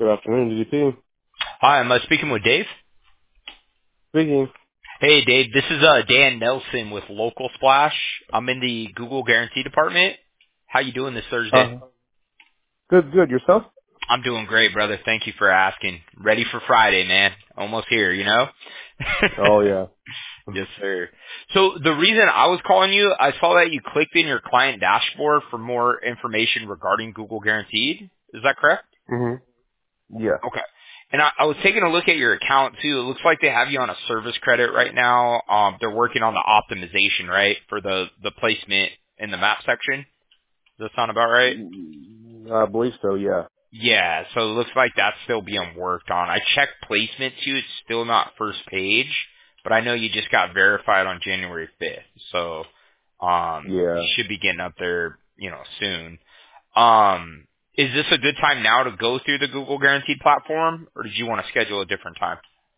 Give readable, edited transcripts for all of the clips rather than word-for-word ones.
Good afternoon, DDP. Hi, am I speaking with Dave? Speaking. Hey, Dave. This is Dan Nelson with Local Splash. I'm in the Google Guarantee department. How you doing this Thursday? Good. Yourself? I'm doing great, brother. Thank you for asking. Ready for Friday, man. Almost here, you know? Oh, yeah. Yes, sir. So the reason I was calling you, I saw that you clicked in your client dashboard for more information regarding Google Guaranteed. Is that correct? hmm Yeah. Okay. And I was taking a look at your account too. It looks like they have you on a service credit right now. They're working on the optimization, right, for the placement in the map section. Does that sound about right? I believe so, yeah. Yeah. So it looks like that's still being worked on. I checked placement too. It's still not first page, but I know you just got verified on January 5th. So, you Yeah. should be getting up there, soon. Um, is this a good time now to go through the Google Guaranteed platform, or did you want to schedule a different time?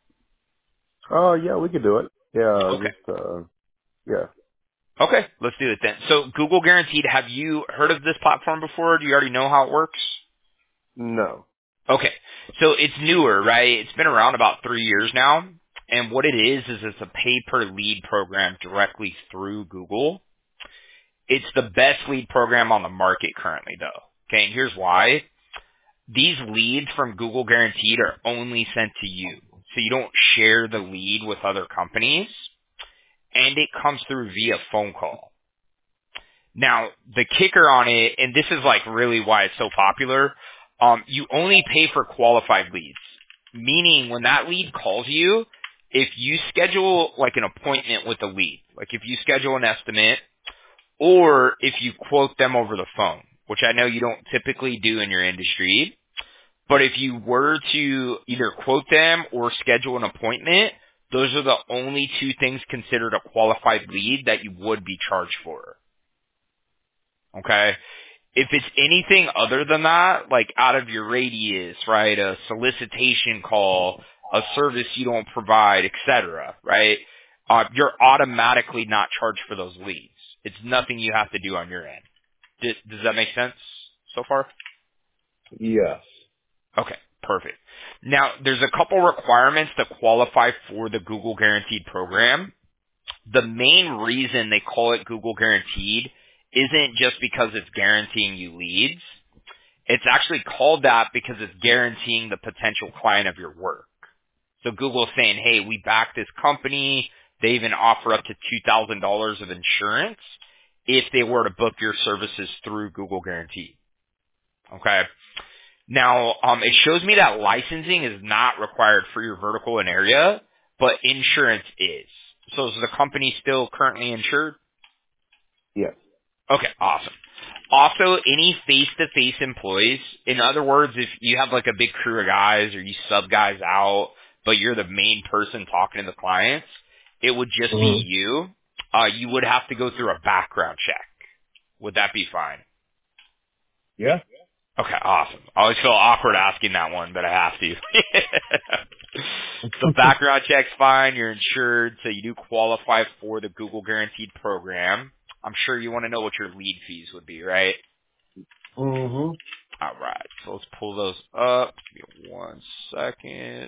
Oh, yeah, we could do it. Yeah, Okay. yeah. Okay, let's do it then. So Google Guaranteed, have you heard of this platform before? Do you already know how it works? No. Okay. So it's newer, right? It's been around about 3 years now. And what it is it's a pay per lead program directly through Google. It's the best lead program on the market currently though. Okay, and here's why. These leads from Google Guaranteed are only sent to you. So you don't share the lead with other companies, and it comes through via phone call. Now, the kicker on it, and this is like really why it's so popular, you only pay for qualified leads. Meaning when that lead calls you, if you schedule like an appointment with the lead, like if you schedule an estimate, or if you quote them over the phone, which I know you don't typically do in your industry, but if you were to either quote them or schedule an appointment, those are the only two things considered a qualified lead that you would be charged for. Okay? If it's anything other than that, like out of your radius, right, a solicitation call, a service you don't provide, etc., right, you're automatically not charged for those leads. It's nothing you have to do on your end. Does that make sense so far? Yes. Okay, perfect. Now, there's a couple requirements to qualify for the Google Guaranteed program. The main reason they call it Google Guaranteed isn't just because it's guaranteeing you leads. It's actually called that because it's guaranteeing the potential client of your work. So Google's saying, hey, we back this company. They even offer up to $2,000 of insurance if they were to book your services through Google Guaranteed. Okay? Now, it shows me that licensing is not required for your vertical and area, but insurance is. So is the company still currently insured? Yes. Okay, awesome. Also, any face-to-face employees, in other words, if you have like a big crew of guys or you sub guys out, but you're the main person talking to the clients, it would just be hmm you. You would have to go through a background check. Would that be fine? Yeah. Okay, awesome. I always feel awkward asking that one, but I have to. So background check's fine. You're insured, so you do qualify for the Google Guaranteed program. I'm sure you want to know what your lead fees would be, right? hmm All right. So let's pull those up. Give me 1 second.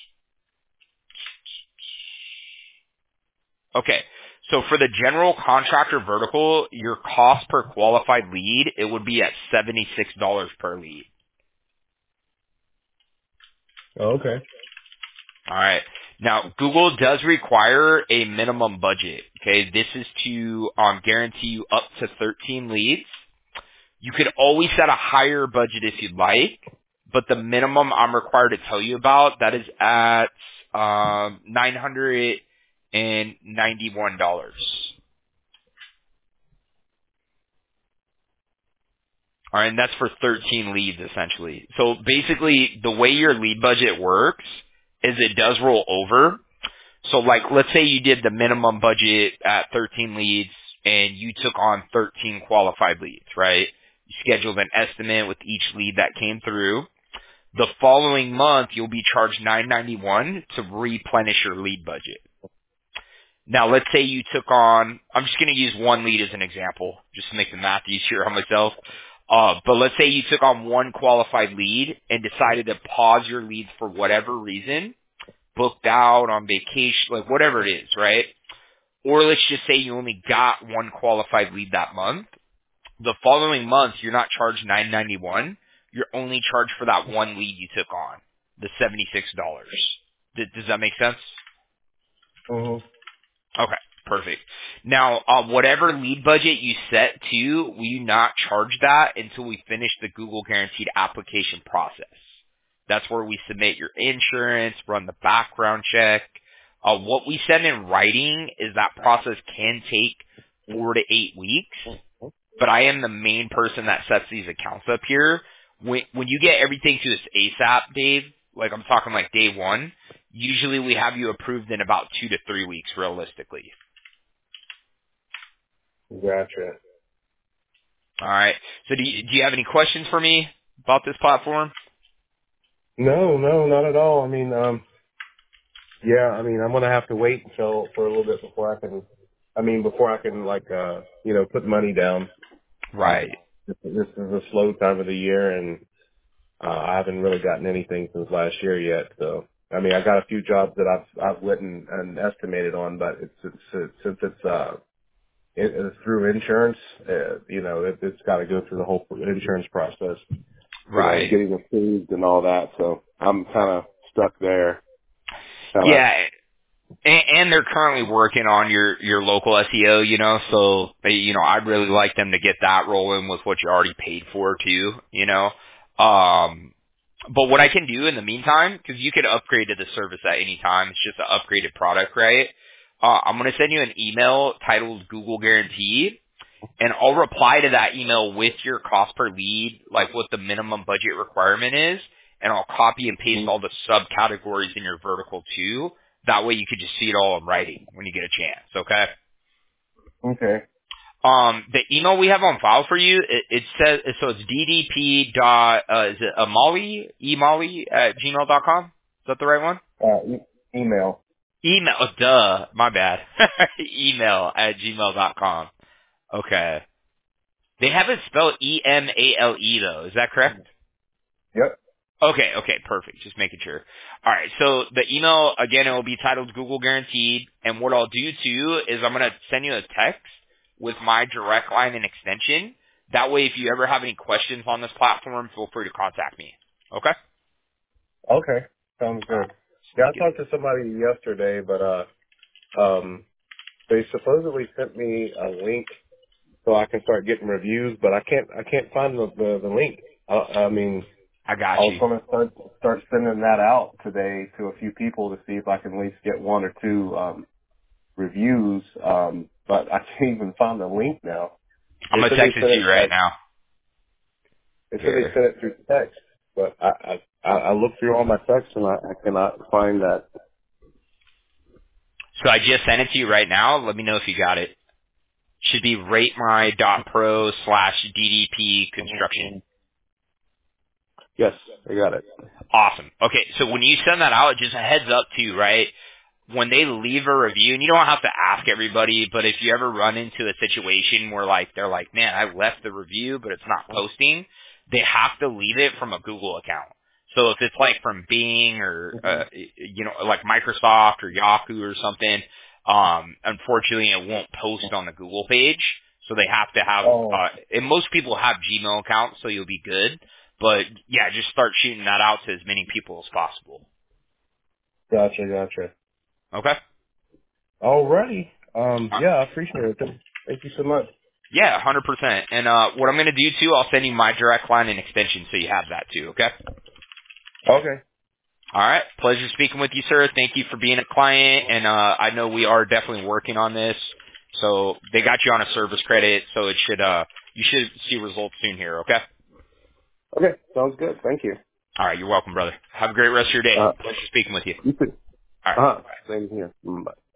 Okay. So for the general contractor vertical, your cost per qualified lead, it would be at $76 per lead. Okay. All right. Now, Google does require a minimum budget. Okay. This is to guarantee you up to 13 leads. You could always set a higher budget if you'd like, but the minimum I'm required to tell you about, that is at $991. All right, and that's for 13 leads essentially. So basically, the way your lead budget works is it does roll over. So like, let's say you did the minimum budget at 13 leads and you took on 13 qualified leads, right? You scheduled an estimate with each lead that came through. The following month, you'll be charged $991 to replenish your lead budget. Now, let's say you took on, I'm just going to use one lead as an example, just to make the math easier on myself. But let's say you took on one qualified lead and decided to pause your leads for whatever reason, booked out on vacation, like whatever it is, right? Or let's just say you only got one qualified lead that month. The following month, you're not charged $9.91. You're only charged for that one lead you took on, the $76. Does that make sense? Mhm. Okay, perfect. Now, whatever lead budget you set to, we do not charge that until we finish the Google Guaranteed application process. That's where we submit your insurance, run the background check. What we send in writing is that process can take 4 to 8 weeks, but I am the main person that sets these accounts up here. When you get everything to us ASAP, Dave, like I'm talking like day one, usually we have you approved in about 2 to 3 weeks realistically. Gotcha. All right. So do you have any questions for me about this platform? No, no, not at all. I mean, yeah, I mean, I'm gonna have to wait until for a little bit before I can. I mean, before I can like, put money down. Right. This is a slow time of the year, and I haven't really gotten anything since last year yet. So, I mean, I got a few jobs that I've written and estimated on, but since it's through insurance, it's got to go through the whole insurance process, Right. getting approved and all that. So I'm kind of stuck there. Kind of. Yeah. And they're currently working on your local SEO, so, I'd really like them to get that rolling with what you already paid for too. But what I can do in the meantime, because you can upgrade to the service at any time, it's just an upgraded product, right? I'm going to send you an email titled Google Guarantee, and I'll reply to that email with your cost per lead, like what the minimum budget requirement is, and I'll copy and paste all the subcategories in your vertical too. That way you could just see it all in writing when you get a chance, okay? Okay. The email we have on file for you, it says, so it's ddp dot, is it emali at gmail.com? Is that the right one? Email. Email, duh, my bad. Email at gmail.com. Okay. They have it spelled E-M-A-L-E though. Is that correct? Yep. Okay, perfect. Just making sure. All right, so the email, again, it will be titled Google Guaranteed, and what I'll do too is I'm going to send you a text with my direct line and extension. That way, if you ever have any questions on this platform, feel free to contact me. Okay? Okay. Sounds All right, good. let's Yeah, make I it. talked to somebody yesterday, but they supposedly sent me a link so I can start getting reviews, but I can't find the link. I mean, I got I was you. going to start sending that out today to a few people to see if I can at least get one or two reviews. But I can't even find the link now. I'm They going to said they text it sent to it. you right now. They said they Here. sent it through text, but I looked through all my texts and I cannot find that. So I just sent it to you right now. Let me know if you got it. Should be ratemy.pro/DDP construction. Yes, I got it. Awesome. Okay, so when you send that out, just a heads up too, right? When they leave a review, and you don't have to ask everybody, but if you ever run into a situation where like they're like, man, I left the review, but it's not posting, they have to leave it from a Google account. So if it's like from Bing or, like Microsoft or Yahoo or something, unfortunately it won't post on the Google page. So they have to have, Oh, and most people have Gmail accounts, so you'll be good. But yeah, just start shooting that out to as many people as possible. gotcha. Okay? Alrighty. Yeah, I appreciate it. Thank you so much. Yeah, 100%. And what I'm going to do too, I'll send you my direct line and extension so you have that too, okay? Okay. All right. Pleasure speaking with you, sir. Thank you for being a client. And I know we are definitely working on this. So they got you on a service credit, so it should you should see results soon here, okay? Okay. Sounds good. Thank you. All right, you're welcome, brother. Have a great rest of your day. Pleasure speaking with you. You too. All right. Bye. Same here. Bye.